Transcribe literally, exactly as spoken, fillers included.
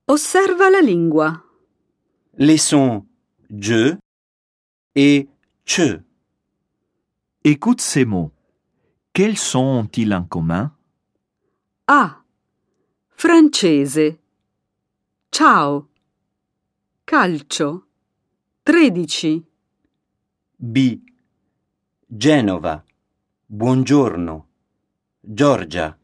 Osserva la lingua. Les sons je et che. Écoute ces mots. Quels sons ont-ils en commun? A. Francese. Ciao. Calcio. tredici. B. Genova. Buongiorno. Giorgia.